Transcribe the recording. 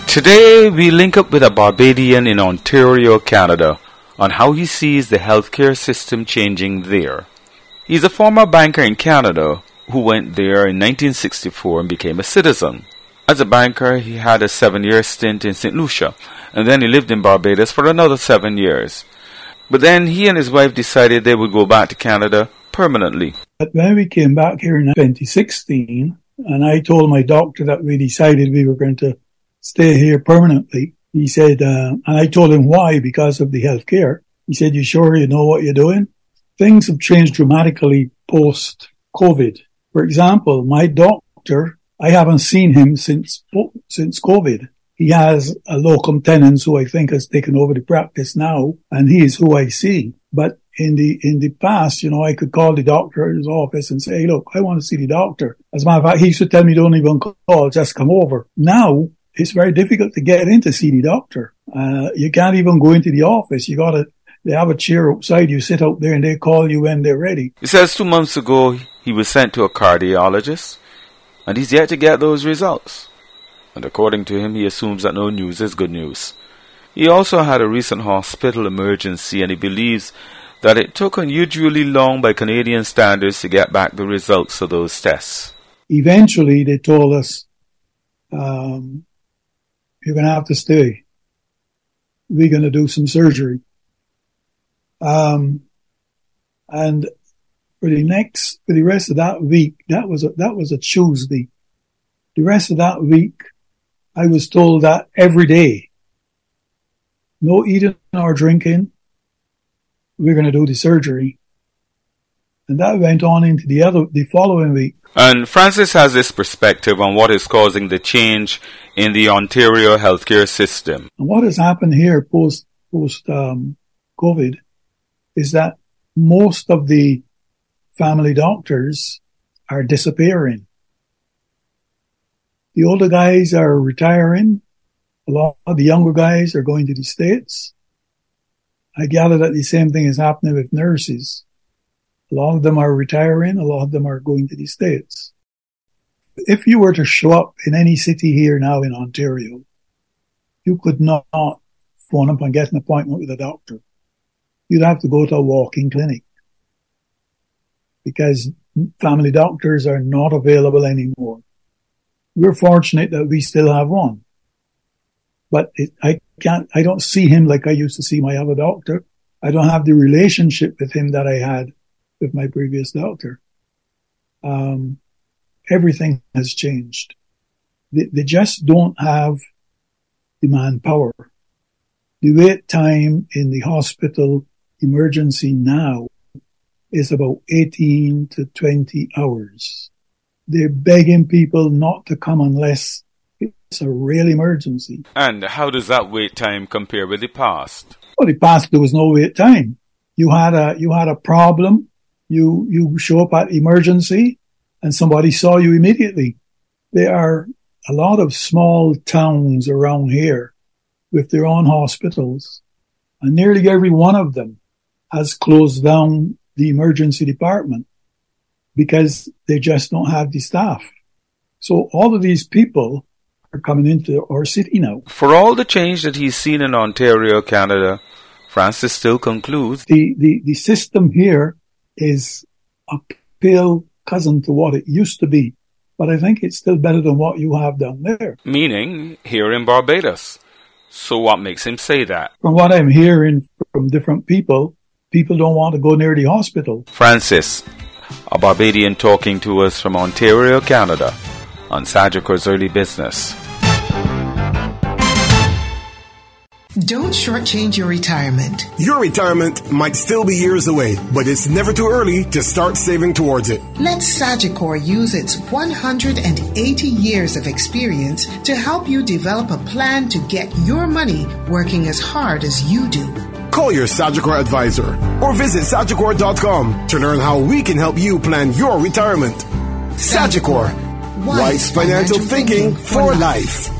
Today, we link up with a Barbadian in Ontario, Canada, on how he sees the healthcare system changing there. He's a former banker in Canada who went there in 1964 and became a citizen. As a banker, he had a 7-year stint in St. Lucia, and then he lived in Barbados for another 7 years. But then he and his wife decided they would go back to Canada permanently. But when we came back here in 2016, and I told my doctor that we decided we were going to stay here permanently, he said, and I told him why, because of the health care. He said, "You sure you know what you're doing?" Things have changed dramatically post-COVID. For example, my doctor, I haven't seen him since COVID. He has a locum tenens who I think has taken over the practice now, and he is who I see. But in the past, I could call the doctor at his office and say, "Hey, look, I want to see the doctor." As a matter of fact, he used to tell me, "Don't even call, just come over." Now, it's very difficult to get in to see the doctor. You can't even go into the office. They have a chair outside, you sit out there and they call you when they're ready. He says 2 months ago he was sent to a cardiologist and he's yet to get those results. And according to him, he assumes that no news is good news. He also had a recent hospital emergency and he believes that it took unusually long by Canadian standards to get back the results of those tests. Eventually they told us, "You're going to have to stay. We're going to do some surgery." And for the rest of that week, that was a Tuesday. The rest of that week, I was told that every day, no eating or drinking, we're going to do the surgery. And that went on into the following week. And Francis has this perspective on what is causing the change in the Ontario healthcare system. And what has happened here post COVID is that most of the family doctors are disappearing. The older guys are retiring. A lot of the younger guys are going to the States. I gather that the same thing is happening with nurses. A lot of them are retiring. A lot of them are going to the States. If you were to show up in any city here now in Ontario, you could not phone up and get an appointment with a doctor. You'd have to go to a walk-in clinic because family doctors are not available anymore. We're fortunate that we still have one, but I don't see him like I used to see my other doctor. I don't have the relationship with him that I had with my previous doctor. Everything has changed. They just don't have the manpower. The wait time in the hospital emergency now is about 18 to 20 hours. They're begging people not to come unless it's a real emergency. And how does that wait time compare with the past? Well, the past there was no wait time. You had a problem. You show up at emergency and somebody saw you immediately. There are a lot of small towns around here with their own hospitals, and nearly every one of them has closed down the emergency department because they just don't have the staff. So all of these people are coming into our city now. For all the change that he's seen in Ontario, Canada, Francis still concludes the system here is a pale cousin to what it used to be, but I think it's still better than what you have down there. Meaning here in Barbados. So what makes him say that? From what I'm hearing from different people don't want to go near the hospital. Francis, a Barbadian talking to us from Ontario, Canada, on Sagicor's Early Business. Don't shortchange your retirement. Your retirement might still be years away, but it's never too early to start saving towards it. Let Sagicor use its 180 years of experience to help you develop a plan to get your money working as hard as you do. Call your Sagicor advisor or visit Sagicor.com to learn how we can help you plan your retirement. Sagicor, wise financial thinking for life.